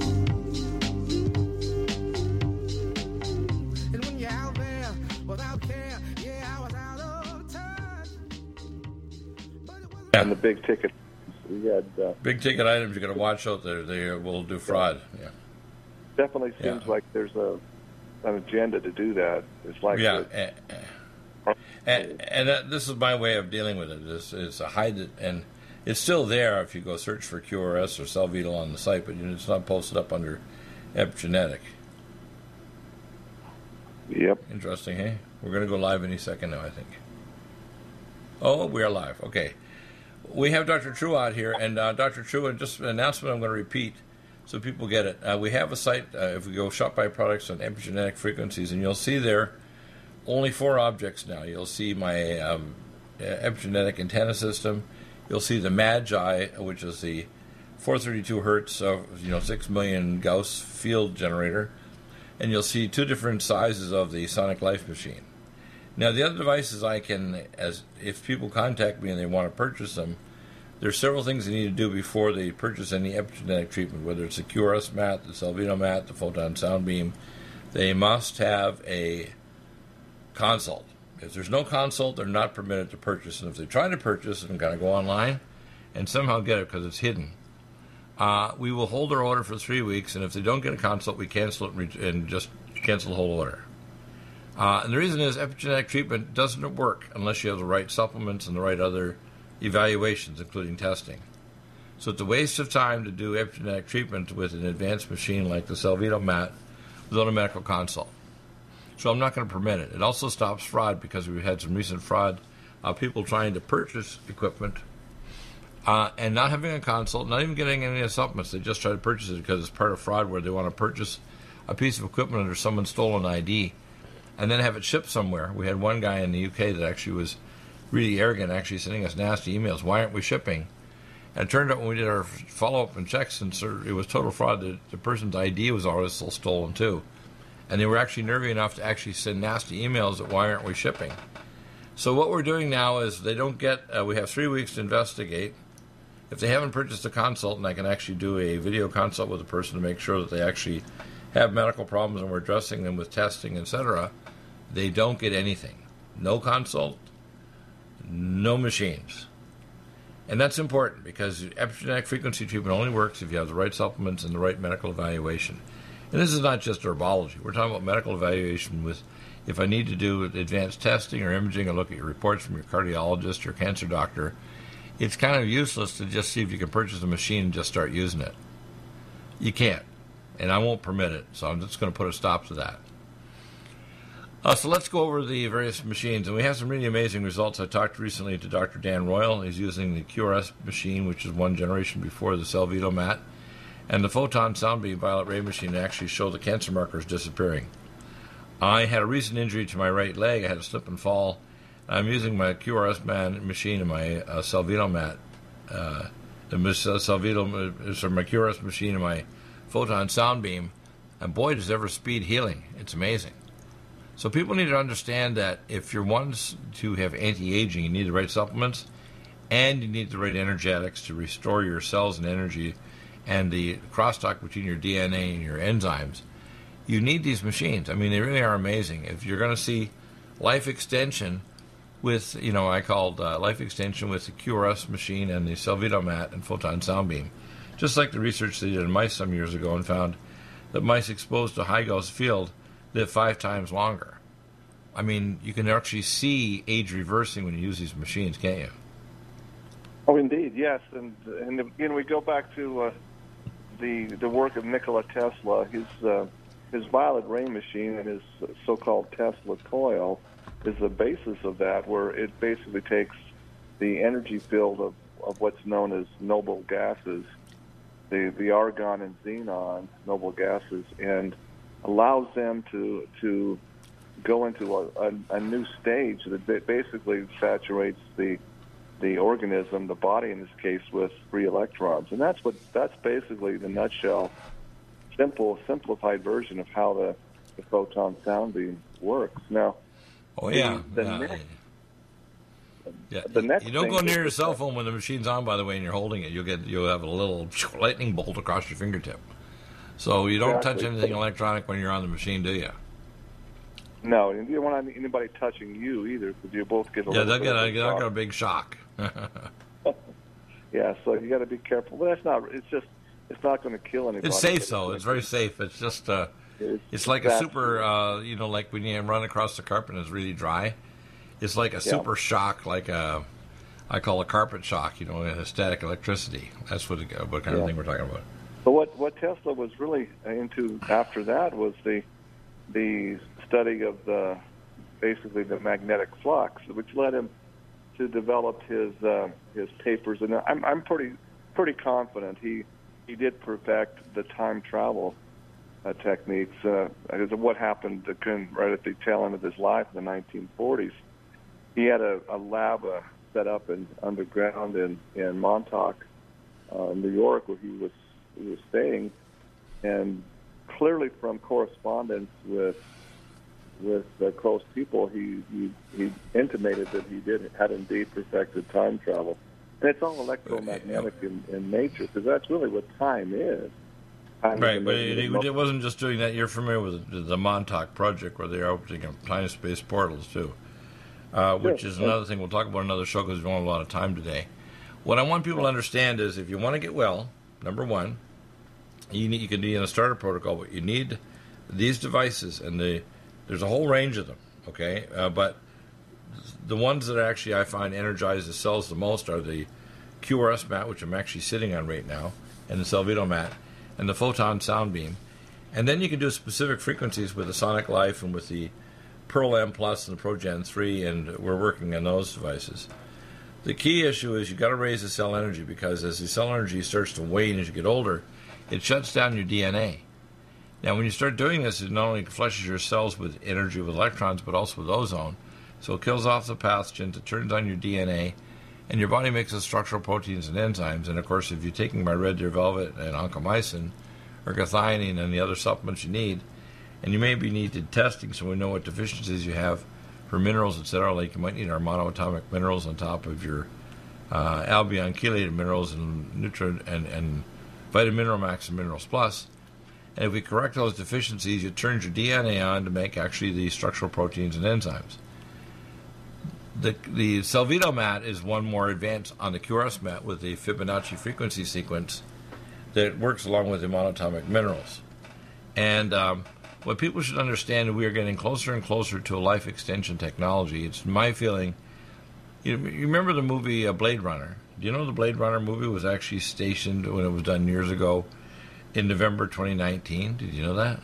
And when you're out there without care, and the big ticket, we had uh, big ticket items you got to watch out there. They will do fraud. Yeah, definitely seems yeah. like there's a an agenda to do that. It's like yeah, the, and and, and that, this is my way of dealing with it. Is is to hide it, and it's still there if you go search for Q R S or Cellvital on the site, but it's not posted up under epigenetic. Yep. Interesting, hey? We're going to go live any second now, I think. Oh, we are live. Okay. We have Doctor True out here, and uh, Doctor True, and just an announcement I'm going to repeat so people get it. Uh, we have a site, uh, if we go shop by products on epigenetic frequencies, and you'll see there only four objects now. You'll see my um, epigenetic antenna system. you'll see the Magi, which is the four thirty-two hertz of you know six million Gauss field generator, and you'll see two different sizes of the Sonic Life machine. Now, the other devices I can, as if people contact me and they want to purchase them, there's several things they need to do before they purchase any epigenetic treatment, whether it's the Q R S mat, the Salvino mat, the photon sound beam. They must have a consult. If there's no consult, they're not permitted to purchase. And if they try to purchase and kind of go online and somehow get it because it's hidden, uh, we will hold their order for three weeks. And if they don't get a consult, we cancel it and, re- and just cancel the whole order. Uh, and the reason is epigenetic treatment doesn't work unless you have the right supplements and the right other evaluations, including testing. So it's a waste of time to do epigenetic treatment with an advanced machine like the Salvino mat without a medical consult. So I'm not going to permit it. It also stops fraud because we've had some recent fraud, uh, people trying to purchase equipment uh, and not having a consult, not even getting any of the supplements. They just try to purchase it because it's part of fraud where they want to purchase a piece of equipment under someone's stolen I D and then have it shipped somewhere. We had one guy in the U K that actually was really arrogant, actually sending us nasty emails. Why aren't we shipping? And it turned out when we did our follow-up and checks, and it was total fraud. The, the person's I D was also stolen too. And they were actually nervy enough to actually send nasty emails that why aren't we shipping? So what we're doing now is they don't get, uh, we have three weeks to investigate. If they haven't purchased a consult, and I can actually do a video consult with the person to make sure that they actually have medical problems and we're addressing them with testing, et cetera, they don't get anything. No consult, no machines. And that's important because epigenetic frequency treatment only works if you have the right supplements and the right medical evaluation. And this is not just herbology. We're talking about medical evaluation with, if I need to do advanced testing or imaging or look at your reports from your cardiologist or cancer doctor, it's kind of useless to just see if you can purchase a machine and just start using it. You can't. And I won't permit it. So I'm just going to put a stop to that. Uh, so let's go over the various machines. And we have some really amazing results. I talked recently to Doctor Dan Royal. He's using the Q R S machine, which is one generation before the Salvino mat, and the photon sound beam violet ray machine to actually show the cancer markers disappearing. I had a recent injury to my right leg. I had a slip and fall. I'm using my Q R S man machine and my uh, Salvino mat, uh, the uh, Salvino, uh, sorry, my Q R S machine and my photon sound beam, and boy, does ever speed healing. It's amazing. So people need to understand that if you're ones to have anti-aging, you need the right supplements, and you need the right energetics to restore your cells and energy, and the crosstalk between your D N A and your enzymes. You need these machines. I mean, they really are amazing. If you're going to see life extension with, you know, I called uh, life extension with the Q R S machine and the Salvino mat and photon sound beam, just like the research they did in mice some years ago and found that mice exposed to high Gauss field live five times longer. I mean, you can actually see age reversing when you use these machines, can't you? Oh, indeed, yes. And and again, we go back to uh, the the work of Nikola Tesla. His uh, his violet ray machine and his so-called Tesla coil is the basis of that, where it basically takes the energy field of, of what's known as noble gases, the the argon and xenon noble gases, and allows them to to go into a, a, a new stage that basically saturates the the organism, the body in this case, with free electrons. And that's what that's basically the nutshell, simple, simplified version of how the, the photon sound beam works. Now, oh yeah, the, the yeah. next, yeah. The next you don't go thing near your is cell that- phone when the machine's on, by the way, and you're holding it. You'll get you'll have a little lightning bolt across your fingertip. So you don't Exactly. touch anything electronic when you're on the machine, do you? No, and you don't want anybody touching you either, because you both get a Yeah, little they'll bit get of a, a they'll shock. get a big shock. Yeah, so you got to be careful. But that's not. It's just. It's not going to kill anybody. It's safe though. It's very safe. It's just uh, It's, it's like a fast. super. Uh, you know, like when you run across the carpet and it's really dry. It's like a super shock, like a I call a carpet shock. You know, a static electricity. That's what it, what kind Yeah. of thing we're talking about. But what what Tesla was really into after that was the the study of the basically the magnetic flux, which led him to develop his uh, his papers. And I'm I'm pretty pretty confident he he did perfect the time travel uh, techniques. Uh, because of what happened to, right at the tail end of his life in the nineteen forties. He had a, a lab, a set up in underground in in Montauk, uh, New York, where he was he was staying, and clearly from correspondence with with uh, close people, he, he he intimated that he did had indeed perfected time travel. And it's all electromagnetic in, in nature, because that's really what time is. Time right, is but it, it, it wasn't just doing that. You're familiar with the, the Montauk Project, where they're opening up time-space portals, too, uh, which yeah, is yeah. another thing we'll talk about in another show, because we don't have a lot of time today. What I want people to understand is, if you want to get well, number one, you, need, you can be in a starter protocol, but you need these devices, and the, there's a whole range of them, okay? Uh, but the ones that actually I find energize the cells the most are the Q R S mat, which I'm actually sitting on right now, and the Celvito mat, and the photon sound beam. And then you can do specific frequencies with the Sonic Life and with the Pearl M Plus and the ProGen three, and we're working on those devices. The key issue is you've got to raise the cell energy, because as the cell energy starts to wane as you get older, it shuts down your D N A. Now, when you start doing this, it not only flushes your cells with energy with electrons, but also with ozone. So it kills off the pathogens, it turns on your D N A, and your body makes the structural proteins and enzymes. And, of course, if you're taking my Red Deer Velvet and oncomycin or gethionine and the other supplements you need, and you maybe needed testing so we know what deficiencies you have for minerals, et cetera, like you might need our monoatomic minerals on top of your uh, albion chelated minerals and nutrient and, and Vitamin Mineral Max and Minerals Plus. And if we correct those deficiencies, you turn your D N A on to make actually the structural proteins and enzymes. The the Celvito mat is one more advanced on the Q R S mat with the Fibonacci frequency sequence that works along with the monatomic minerals. And um, what people should understand, we are getting closer and closer to a life extension technology. It's my feeling. You, you remember the movie uh, Blade Runner? Do you know the Blade Runner movie was actually stationed when it was done years ago in November twenty nineteen? Did you know that?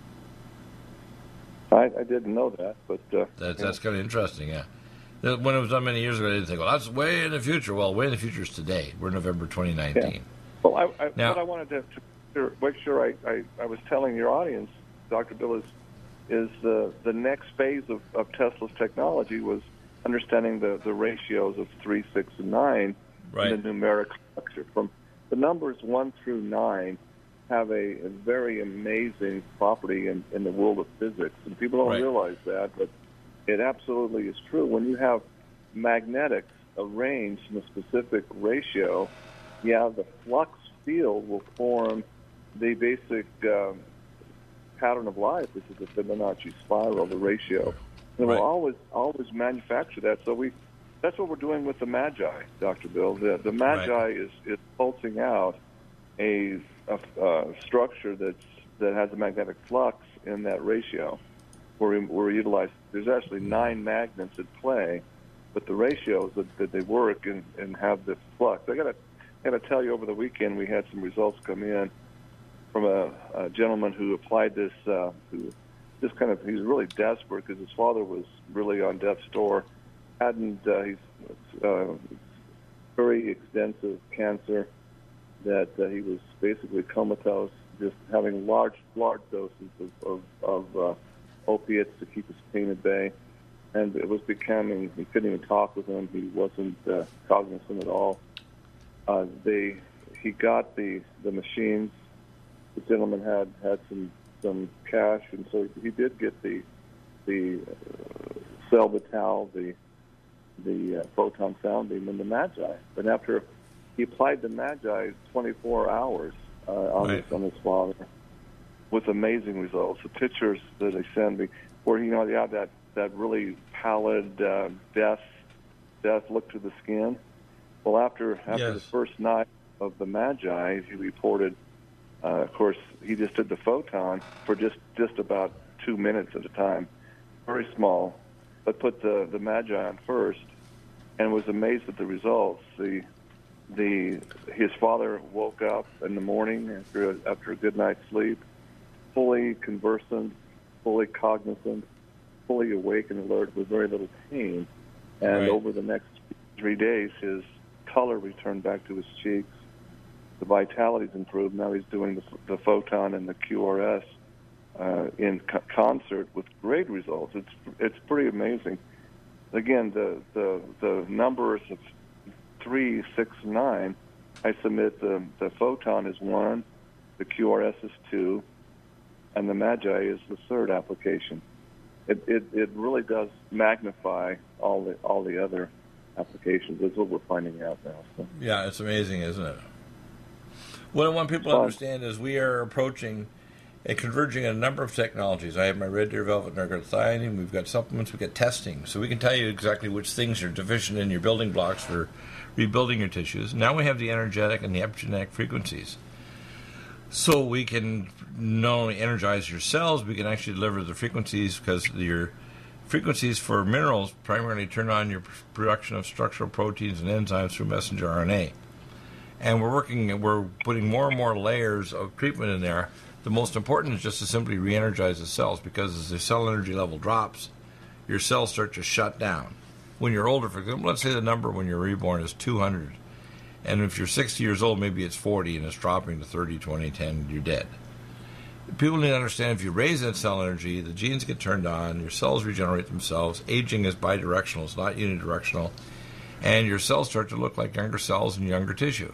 I, I didn't know that, but uh, that's yeah. that's kind of interesting. Yeah, when it was done many years ago, I didn't think, well, that's way in the future. Well, way in the future is today. We're November twenty nineteen. Yeah. Well, I, I, now, what I wanted to, to make sure I, I, I was telling your audience, Doctor Bill, is is the the next phase of, of Tesla's technology was understanding the, the ratios of three, six, and nine right. in the numeric structure. From the numbers one through nine have a, a very amazing property in, in the world of physics, and people don't right. realize that, but it absolutely is true. When you have magnetics arranged in a specific ratio, yeah, the flux field will form the basic um, pattern of life, which is the Fibonacci spiral, the ratio. And right. we'll always always manufacture that. So we that's what we're doing with the Magi, Doctor Bill. The the Magi right. is, is pulsing out a, a uh, structure that's that has a magnetic flux in that ratio. Where we're utilizing, there's actually nine magnets at play, but the ratios that, that they work and, and have the flux. I got to I got to tell you, over the weekend we had some results come in from a, a gentleman who applied this. Uh, who just kind of, he's really desperate because his father was really on death's door. Hadn't uh, he's uh, very extensive cancer that uh, he was basically comatose, just having large large doses of of, of uh, opiates to keep his pain at bay, and it was becoming, he couldn't even talk with him. He wasn't uh, cognizant at all. Uh, they he got the the machines. The gentleman had had some some cash, and so he did get the the uh, Celvital, the the uh, photon sound beam, and the Magi. But after he applied the Magi, twenty-four hours uh, on, right. his, on his father, with amazing results. The pictures that they send me, where you know they have that that really pallid uh, death death look to the skin. Well, after after yes. the first night of the Magi, he reported. Uh, of course, he just did the photon for just, just about two minutes at a time, very small, but put the, the Magi on first, and was amazed at the results. The the his father woke up in the morning after a, after a good night's sleep, fully conversant, fully cognizant, fully awake and alert, with very little pain. And right. over the next three days, his color returned back to his cheeks. The vitality's improved. Now he's doing the, the photon and the Q R S uh, in co- concert with great results. It's it's pretty amazing. again, the, the, the numbers of three, six, nine, I submit the, the Photon is one, the Q R S is two, and the Magi is the third application. It, it, it really does magnify all the all the other applications. That's what we're finding out now. So. Yeah, it's amazing, isn't it? What I want people to understand is we are approaching and converging on a number of technologies. I have my Red Deer Velvet Nigrothionine. We've got supplements. We've got testing. So we can tell you exactly which things are deficient in your building blocks for rebuilding your tissues. Now we have the energetic and the epigenetic frequencies. So we can not only energize your cells, we can actually deliver the frequencies, because your frequencies for minerals primarily turn on your production of structural proteins and enzymes through messenger R N A. And we're working, we're putting more and more layers of treatment in there. The most important is just to simply re-energize the cells, because as the cell energy level drops, your cells start to shut down. When you're older, for example, let's say the number when you're reborn is two hundred. And if you're sixty years old, maybe it's forty, and it's dropping to thirty, twenty, ten, you're dead. People need to understand if you raise that cell energy, the genes get turned on, your cells regenerate themselves. Aging is bidirectional, it's not unidirectional. And your cells start to look like younger cells and younger tissue.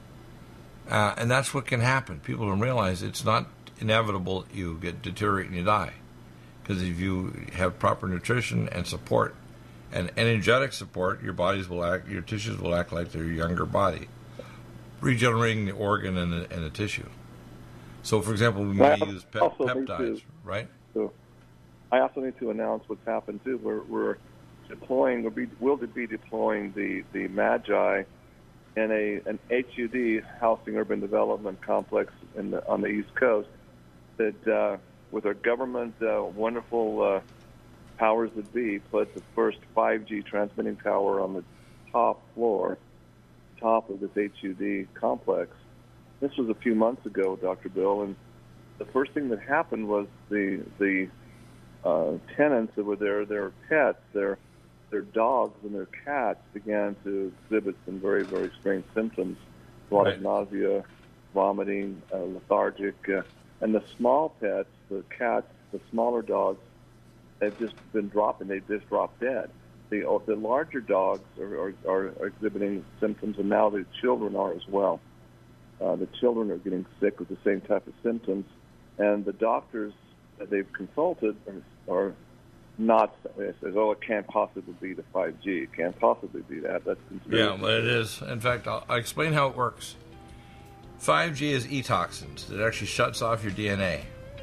Uh, and that's what can happen. People don't realize it's not inevitable you get deteriorate and you die. Because if you have proper nutrition and support, and energetic support, your bodies will act, your tissues will act like their younger body, regenerating the organ and the, and the tissue. So, for example, we may use pe- peptides, to, right? So, I also need to announce what's happened too. We're, we're deploying, we'll be, we'll be deploying the the Magi in a an H U D, housing urban development complex in the, on the East Coast. That uh, with our government uh, wonderful. Uh, powers that be put the first five G transmitting tower on the top floor, top of this H U D complex. This was a few months ago, Doctor Bill, and the first thing that happened was the the uh, tenants that were there, their pets, their their dogs and their cats began to exhibit some very, very strange symptoms, a lot right. of nausea, vomiting, uh, lethargic, uh, and the small pets, the cats, the smaller dogs, they've just been dropping. They just dropped dead. The the larger dogs are, are, are exhibiting symptoms, and now the children are as well. Uh, the children are getting sick with the same type of symptoms, and the doctors that they've consulted are, are not. They say, "Oh, it can't possibly be the five G. It can't possibly be that." That's conspiracy. Yeah, but it is. In fact, I'll, I'll explain how it works. five G is e-toxins that actually shuts off your D N A.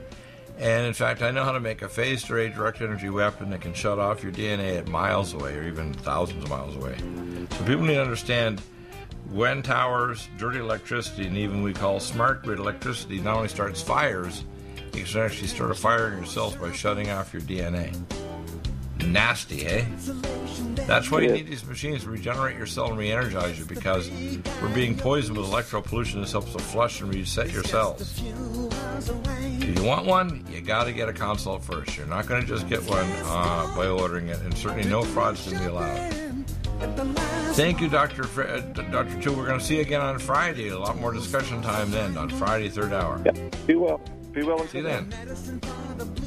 And in fact, I know how to make a phased array direct energy weapon that can shut off your D N A at miles away or even thousands of miles away. So people need to understand when towers, dirty electricity, and even we call smart grid electricity not only starts fires, it can actually start a fire in your cells by shutting off your D N A. Nasty, eh? That's why you need these machines to regenerate your cell and re-energize you, because we're being poisoned with electro pollution. This helps to flush and reset your cells. If you want one, you got to get a consult first. You're not going to just get one uh, by ordering it, and certainly no frauds can be allowed. Thank you, Doctor Fr- uh, Doctor Two. We're going to see you again on Friday. A lot more discussion time then on Friday, third hour. Yeah. Be well. Be well. See you then.